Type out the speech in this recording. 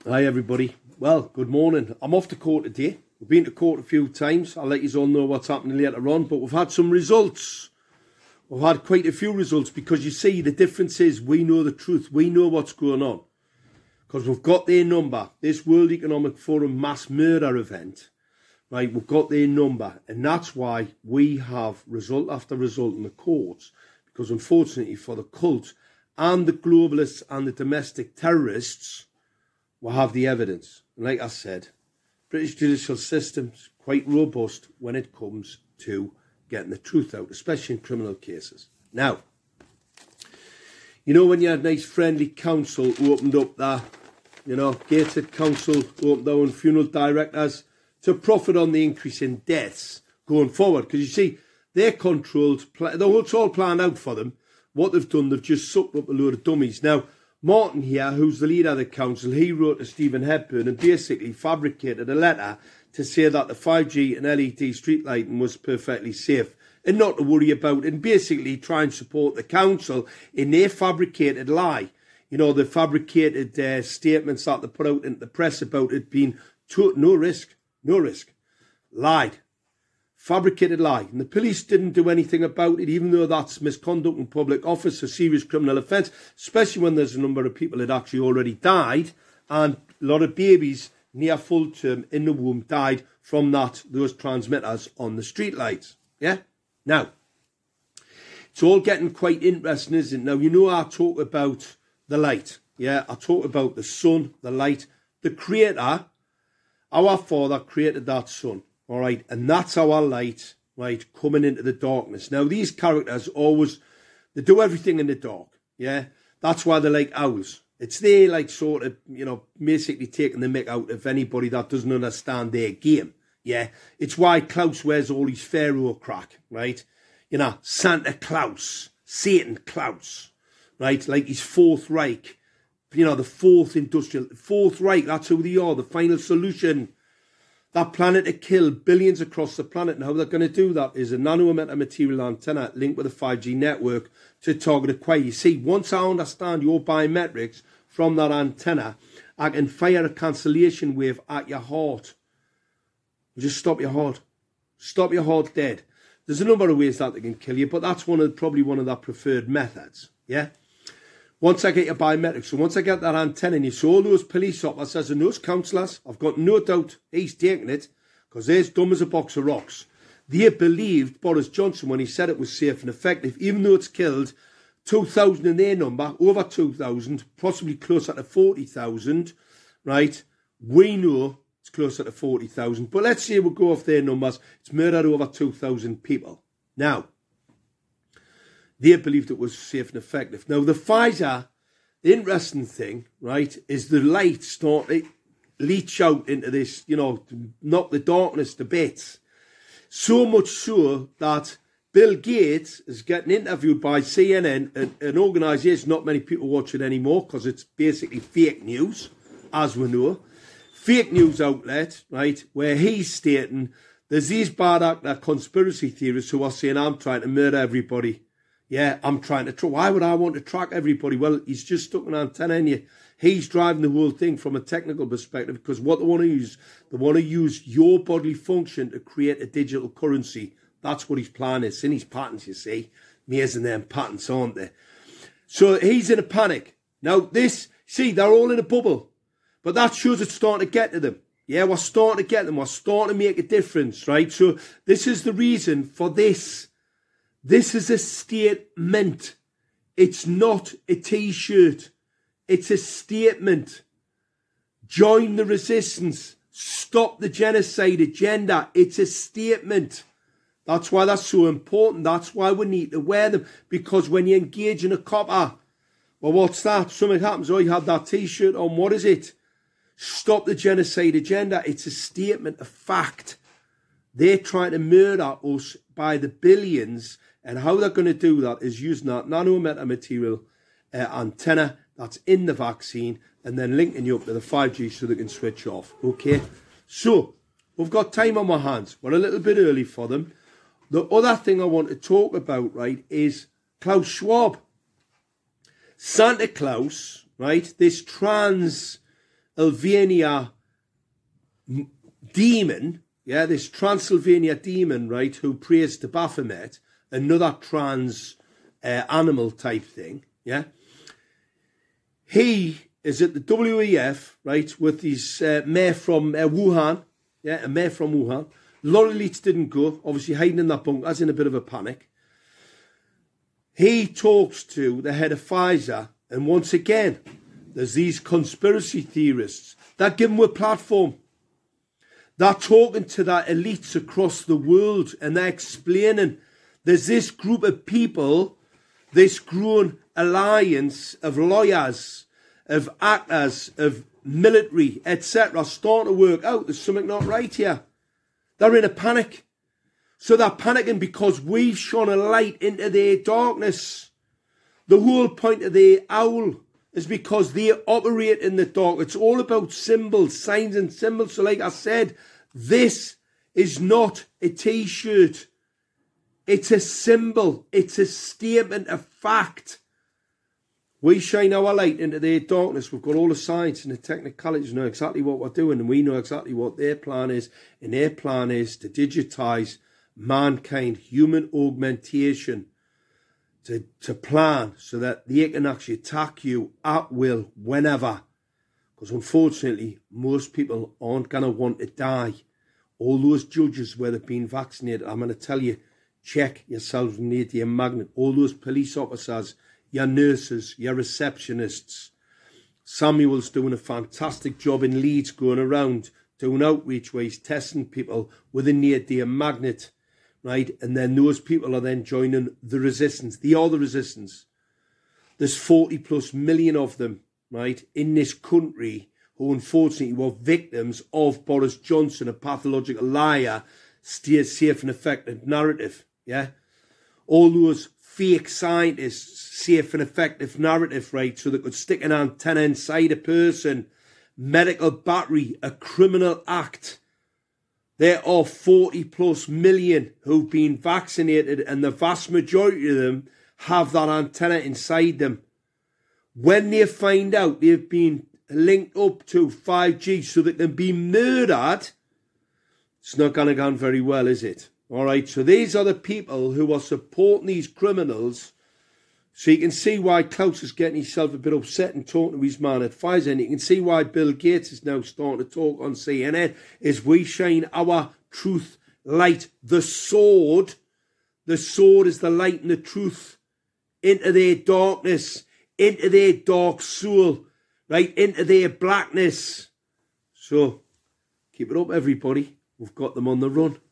Hi everybody. Well, good morning. I'm off to court today. We've been to court a few times. I'll let you all know what's happening later on. But we've had some results. We've had quite a few results because you see the difference is we know the truth. We know what's going on. Because we've got their number. This World Economic Forum mass murder event. Right, we've got their number. And that's why we have result after result in the courts. Because unfortunately for the cult and the globalists and the domestic terrorists, we'll have the evidence. And like I said, British judicial system's quite robust when it comes to getting the truth out, especially in criminal cases. Now, you know when you had nice friendly council who opened up that, gated council, opened their own funeral directors to profit on the increase in deaths going forward. Because you see, they're controlled, it's all planned out for them. What they've done, they've just sucked up a load of dummies. Now, Martin here, who's the leader of the council, he wrote to Stephen Hepburn and basically fabricated a letter to say that the 5G and LED street lighting was perfectly safe and not to worry about it, and basically try and support the council in their fabricated lie. You know, the fabricated statements that they put out into the press about it being no risk, lied. Fabricated lie. And the police didn't do anything about it, even though that's misconduct in public office, a serious criminal offence, especially when there's a number of people that actually already died, and a lot of babies near full term in the womb died from those transmitters on the streetlights. Yeah? Now, it's all getting quite interesting, isn't it? Now, you know I talk about the light. Yeah? I talk about the sun, the light, the creator. Our Father created that sun. All right, and that's our light, right, coming into the darkness. Now, these characters they do everything in the dark, yeah? That's why they're like owls. It's they like sort of, basically taking the mick out of anybody that doesn't understand their game, yeah? It's why Klaus wears all his Pharaoh crack, right? Santa Claus, Satan Claus, right? Like his Fourth Reich, the Fourth Reich, that's who they are, the final solution. That planet to kill billions across the planet. And how they're going to do that is a nanomaterial antenna linked with a 5G network to target a quay. You see, once I understand your biometrics from that antenna, I can fire a cancellation wave at your heart. Just stop your heart. Stop your heart dead. There's a number of ways that they can kill you, but that's probably one of their preferred methods. Yeah? Once I get your biometrics, so once I get that antenna in you, so all those police officers and those councillors, I've got no doubt he's taking it, because they're as dumb as a box of rocks. They believed Boris Johnson when he said it was safe and effective, even though it's killed 2,000 in their number, over 2,000, possibly closer to 40,000, right? We know it's closer to 40,000, but let's say we go off their numbers, it's murdered over 2,000 people. Now, they believed it was safe and effective. Now, the Pfizer, the interesting thing, right, is the light started to leach out into this, to knock the darkness to bits. So much so that Bill Gates is getting interviewed by CNN, an organisation not many people watch it anymore because it's basically fake news, as we know. Fake news outlet, right, where he's stating there's these bad actor conspiracy theorists who are saying I'm trying to murder everybody. Yeah, I'm trying to track. Why would I want to track everybody? Well, he's just stuck an antenna in you. He's driving the whole thing from a technical perspective because what they want to use your bodily function to create a digital currency. That's what his plan is. It's in his patents, you see. Amazing them patents, aren't they? So he's in a panic. Now they're all in a bubble. But that shows it's starting to get to them. Yeah, we're starting to get them. We're starting to make a difference, right? So this is the reason for this. This is a statement. It's not a T-shirt. It's a statement. Join the resistance. Stop the genocide agenda. It's a statement. That's why that's so important. That's why we need to wear them. Because when you engage in a copper, well, what's that? Something happens. Oh, you have that T-shirt on. What is it? Stop the genocide agenda. It's a statement, a fact. They're trying to murder us by the billions. And how they're going to do that is using that nanomaterial antenna that's in the vaccine and then linking you up to the 5G so they can switch off. Okay? So, we've got time on our hands. We're a little bit early for them. The other thing I want to talk about, right, is Klaus Schwab. Santa Claus, right, this trans Transylvania demon, yeah, this Transylvania demon, right, who prays to Baphomet, another trans animal type thing, yeah. He is at the WEF, right, with his mayor from Wuhan, yeah, a mayor from Wuhan. Laurie Leach didn't go, obviously hiding in that bunker, as in a bit of a panic. He talks to the head of Pfizer, and once again, there's these conspiracy theorists that give him a platform. They're talking to their elites across the world, and they're explaining there's this group of people, this growing alliance of lawyers, of actors, of military, etc., starting to work out there's something not right here. They're in a panic. So they're panicking because we've shone a light into their darkness. The whole point of the owl is because they operate in the dark. It's all about symbols, signs and symbols. So like I said, this is not a t-shirt. It's a symbol. It's a statement of fact. We shine our light into their darkness. We've got all the science and the technicalities, know exactly what we're doing, and we know exactly what their plan is. And their plan is to digitize mankind, human augmentation, to plan so that they can actually attack you at will whenever. Because unfortunately, most people aren't going to want to die. All those judges where they've been vaccinated, I'm going to tell you, check yourselves with the magnet. All those police officers, your nurses, your receptionists. Samuel's doing a fantastic job in Leeds, going around doing outreach where he's testing people with a near-dear magnet, right? And then those people are then joining the resistance. They are the resistance. There's 40 plus million of them, right, in this country who unfortunately were victims of Boris Johnson, a pathological liar, safe and effective narrative, yeah? All those fake scientists, safe and effective narrative, right, so they could stick an antenna inside a person, medical battery, a criminal act. There are 40 plus million who've been vaccinated, and the vast majority of them have that antenna inside them. When they find out they've been linked up to 5G so they can be murdered, it's not going to go very well, is it? All right, so these are the people who are supporting these criminals. So you can see why Klaus is getting himself a bit upset and talking to his man at Pfizer. And you can see why Bill Gates is now starting to talk on CNN, is we shine our truth light. The sword is the light and the truth into their darkness, into their dark soul, right, into their blackness. So keep it up, everybody. We've got them on the run.